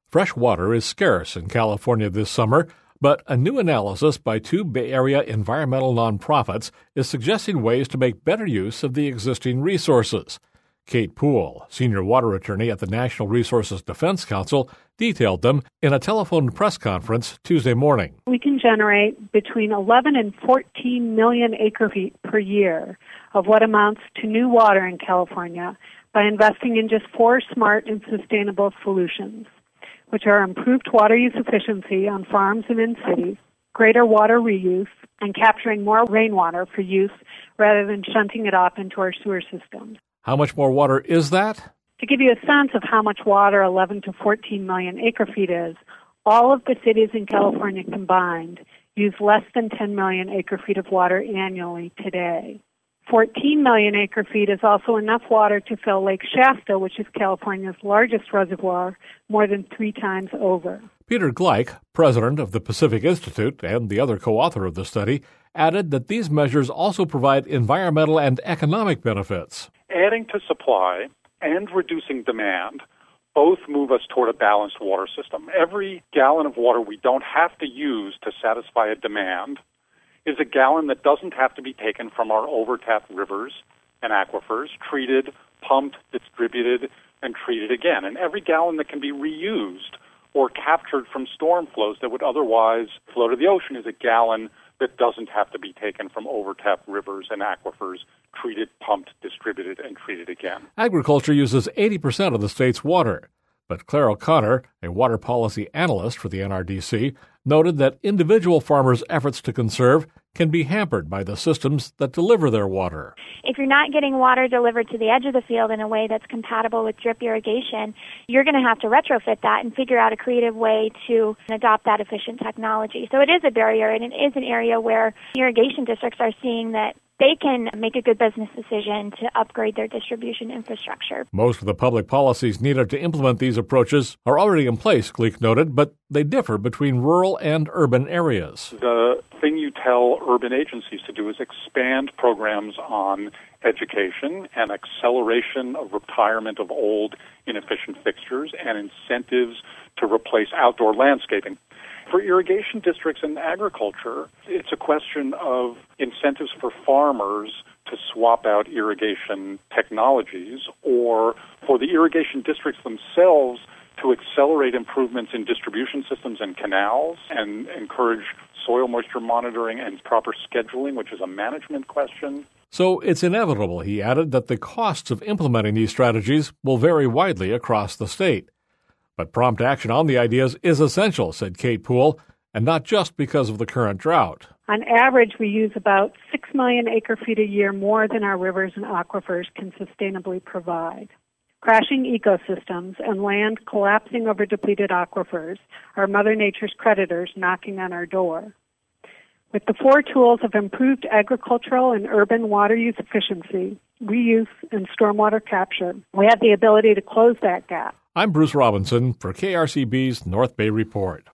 Fresh water is scarce in California this summer, but a new analysis by two Bay Area environmental nonprofits is suggesting ways to make better use of the existing resources. Kate Poole, senior water attorney at the National Resources Defense Council, detailed them in a telephone press conference Tuesday morning. We can generate between 11 and 14 million acre-feet per year of what amounts to new water in California by investing in just 4 smart and sustainable solutions, which are improved water use efficiency on farms and in cities, greater water reuse, and capturing more rainwater for use rather than shunting it off into our sewer systems. How much more water is that? To give you a sense of how much water 11 to 14 million acre-feet is, all of the cities in California combined use less than 10 million acre-feet of water annually today. 14 million acre-feet is also enough water to fill Lake Shasta, which is California's largest reservoir, more than 3 times over. Peter Gleich, president of the Pacific Institute and the other co-author of the study, added that these measures also provide environmental and economic benefits. Adding to supply and reducing demand both move us toward a balanced water system. Every gallon of water we don't have to use to satisfy a demand is a gallon that doesn't have to be taken from our overtapped rivers and aquifers, treated, pumped, distributed, and treated again. And every gallon that can be reused or captured from storm flows that would otherwise flow to the ocean is a gallon that doesn't have to be taken from overtapped rivers and aquifers, treated, pumped, distributed, and treated again. Agriculture uses 80% of the state's water. But Claire O'Connor, a water policy analyst for the NRDC, noted that individual farmers' efforts to conserve can be hampered by the systems that deliver their water. If you're not getting water delivered to the edge of the field in a way that's compatible with drip irrigation, you're going to have to retrofit that and figure out a creative way to adopt that efficient technology. So it is a barrier, and it is an area where irrigation districts are seeing that they can make a good business decision to upgrade their distribution infrastructure. Most of the public policies needed to implement these approaches are already in place, Gleich noted, but they differ between rural and urban areas. The thing you tell urban agencies to do is expand programs on education and acceleration of retirement of old, inefficient fixtures and incentives to replace outdoor landscaping. For irrigation districts and agriculture, it's a question of incentives for farmers to swap out irrigation technologies, or for the irrigation districts themselves to accelerate improvements in distribution systems and canals and encourage soil moisture monitoring and proper scheduling, which is a management question. So it's inevitable, he added, that the costs of implementing these strategies will vary widely across the state. But prompt action on the ideas is essential, said Kate Poole, and not just because of the current drought. On average, we use about 6 million acre-feet a year more than our rivers and aquifers can sustainably provide. Crashing ecosystems and land collapsing over depleted aquifers are Mother Nature's creditors knocking on our door. With the 4 tools of improved agricultural and urban water use efficiency, reuse, and stormwater capture, we have the ability to close that gap. I'm Bruce Robinson for KRCB's North Bay Report.